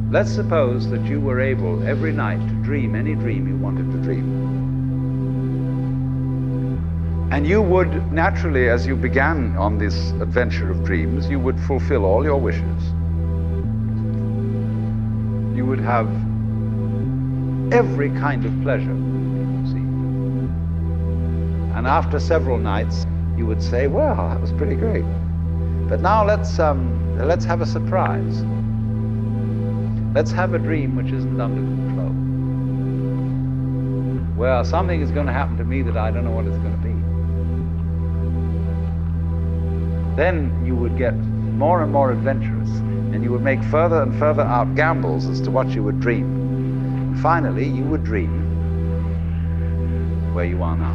Let's suppose that you were able every night to dream any dream you wanted to dream. And you would naturally, as you began on this adventure of dreams, you would fulfill all your wishes. You would have every kind of pleasure, see. And after several nights, you would say, well, that was pretty great. But now let's have a surprise. Let's have a dream which isn't under control. Well, something is going to happen to me that I don't know what it's going to be. Then you would get more and more adventurous, and you would make further and further out gambles as to what you would dream. And finally, you would dream where you are now.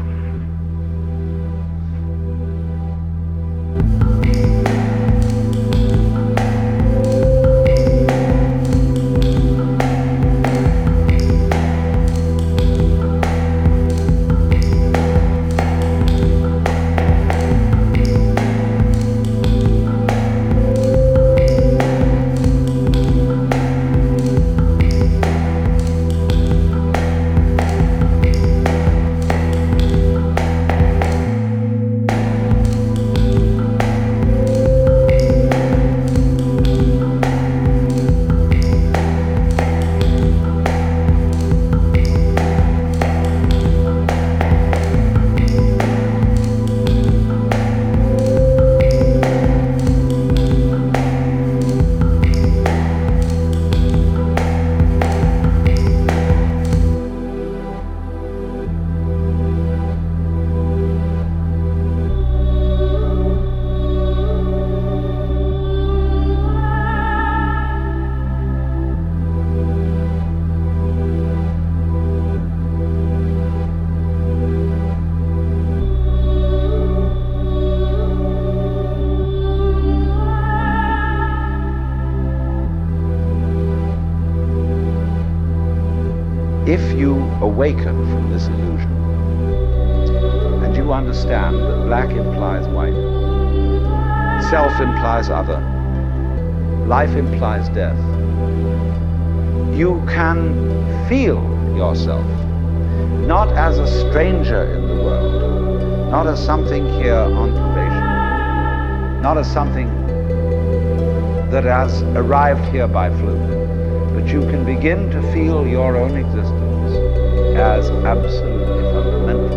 If you awaken from this illusion, and you understand that black implies white, self implies other, life implies death, you can feel yourself not as a stranger in the world, not as something here on probation, not as something that has arrived here by fluke, but you can begin to feel your own existence as absolutely fundamental.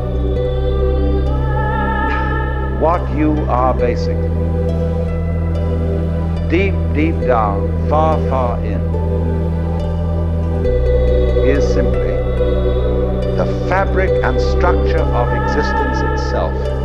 What you are basically, deep, deep down, far, far in, is simply the fabric and structure of existence itself.